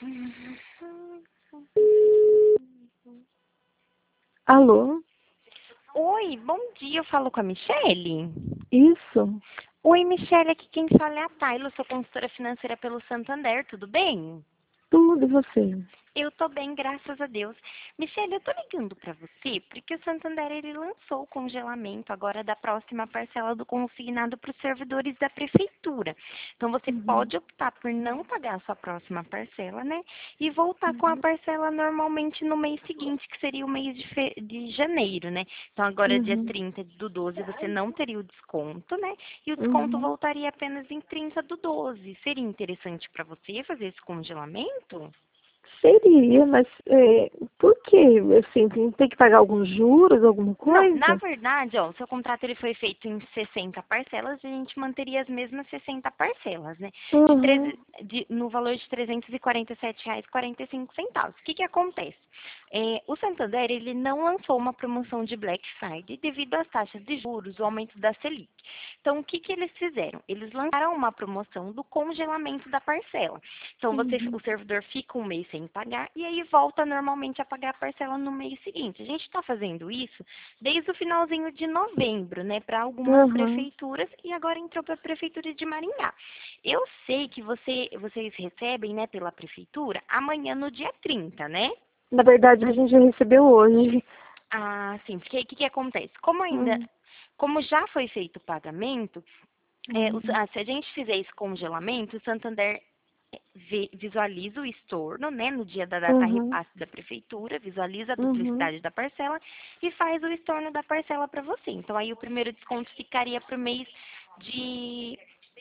Alô? Oi, bom dia, eu falo com a Michele. Isso? Oi, Michele, aqui quem fala é a Tayla, sou consultora financeira pelo Santander, tudo bem? Tudo e você? Eu tô bem, graças a Deus. Michele, eu tô ligando pra você porque o Santander ele lançou o congelamento agora da próxima parcela do consignado para os servidores da prefeitura. Então você pode optar por não pagar a sua próxima parcela, né? E voltar com a parcela normalmente no mês seguinte, que seria o mês de janeiro, né? Então agora dia Uhum. 30 do 12 você não teria o desconto, né? E o desconto Uhum. voltaria apenas em 30 do 12. Seria interessante para você fazer esse congelamento? Seria, mas por quê? Assim, tem que pagar alguns juros, alguma Não, na coisa? verdade, ó, o seu contrato ele foi feito em 60 parcelas e a gente manteria as mesmas 60 parcelas, né? Uhum. No valor de R$ 347,45. O que que acontece? O Santander, ele não lançou uma promoção de Black Friday devido às taxas de juros, o aumento da Selic. Então, o que que eles fizeram? Eles lançaram uma promoção do congelamento da parcela. Então, Uhum. o servidor fica um mês sem pagar e aí volta normalmente a pagar a parcela no mês seguinte. A gente está fazendo isso desde o finalzinho de novembro, né, para algumas Uhum. prefeituras e agora entrou para a prefeitura de Maringá. Eu sei que vocês recebem, né, pela prefeitura amanhã no dia 30, né? Na verdade, a gente já recebeu hoje. Ah, sim, porque o que que acontece? Uhum. Como já foi feito o pagamento, Uhum. se a gente fizer esse congelamento, o Santander visualiza o estorno, né, no dia da data Uhum. repasse da prefeitura, visualiza a Uhum. duplicidade da parcela e faz o estorno da parcela para você. Então, aí o primeiro desconto ficaria para o mês de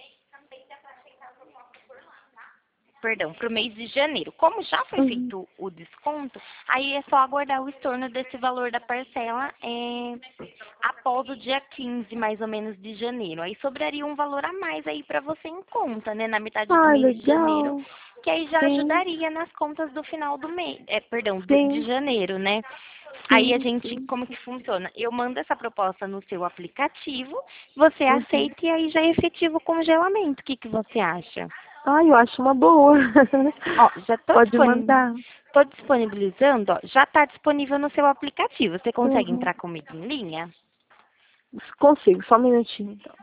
perdão, para o mês de janeiro. Como já foi Uhum. feito o desconto, aí é só aguardar o estorno desse valor da parcela após o dia 15, mais ou menos, de janeiro. Aí sobraria um valor a mais aí para você em conta, né, na metade do Ai, mês de janeiro, legal. que aí já Sim, ajudaria nas contas do final do mês, perdão, de sim, janeiro, né? Aí a sim, gente, sim. como que funciona? Eu mando essa proposta no seu aplicativo, você Uhum. aceita e aí já é efetivo o congelamento. O que que você acha? Ai, eu acho uma boa. Ó, já Pode mandar. tô disponibilizando, ó, já está disponível no seu aplicativo. Você consegue Uhum. entrar comigo em linha? Consigo, só um minutinho, então.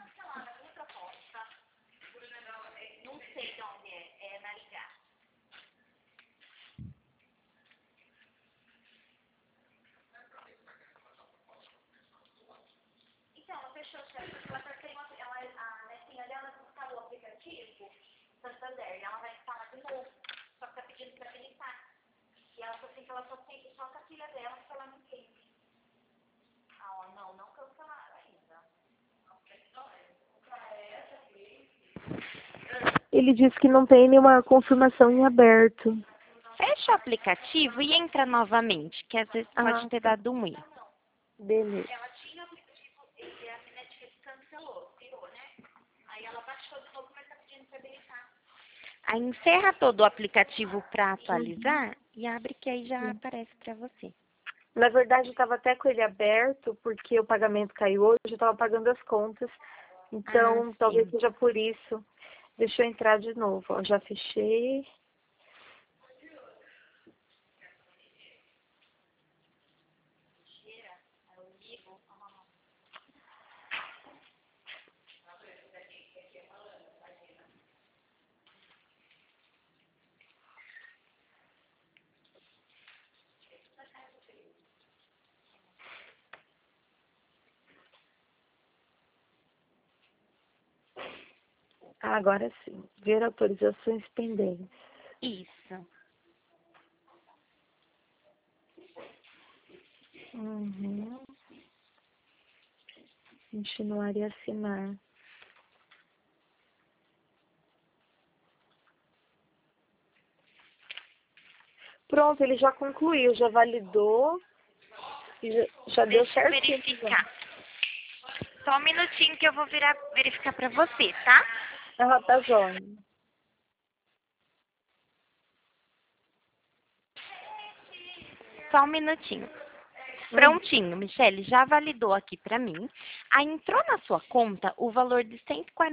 Ele disse que não tem nenhuma confirmação em aberto. Fecha o aplicativo e entra novamente, que às vezes pode Ah, ter tá. dado um erro. Beleza. Aí encerra todo o aplicativo para Uhum. atualizar e abre que aí já Sim. aparece para você. Na verdade, eu estava até com ele aberto, porque o pagamento caiu hoje, eu estava pagando as contas. Ah, Então, talvez sim. seja por isso. Deixa eu entrar de novo. Ó, já fechei. Ah, agora sim. Ver autorizações pendentes. Isso. Uhum. Continuar e assinar. Pronto, ele já concluiu, já validou e já deu Deixa eu certinho. Já. verificar. Só um minutinho que eu vou verificar para você, tá? Ah, tá jóia. Só um minutinho. Prontinho, Michele, já validou aqui para mim. Aí entrou na sua conta o valor de R$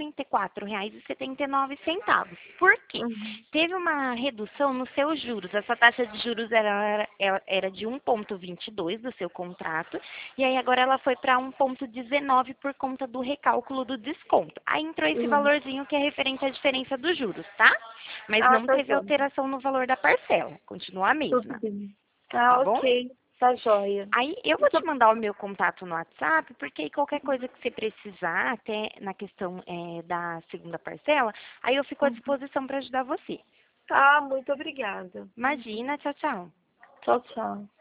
144,79. Por quê? Uhum. Teve uma redução nos seus juros. Essa taxa de juros era de 1,22 do seu contrato. E aí agora ela foi para 1,19 por conta do recálculo do desconto. Aí entrou esse Uhum. valorzinho que é referente à diferença dos juros, tá? Mas Ah, não tá teve joia. alteração no valor da parcela. Continua a Tudo mesma, bem. tá Ah, bom? ok. Tá joia. Aí eu vou te Muito... mandar o meu contato no WhatsApp, porque aí qualquer coisa que você precisar, até na questão da segunda parcela, aí eu fico à Uhum. disposição para ajudar você. Ah, muito obrigada. Imagina, tchau, tchau. Tchau, tchau.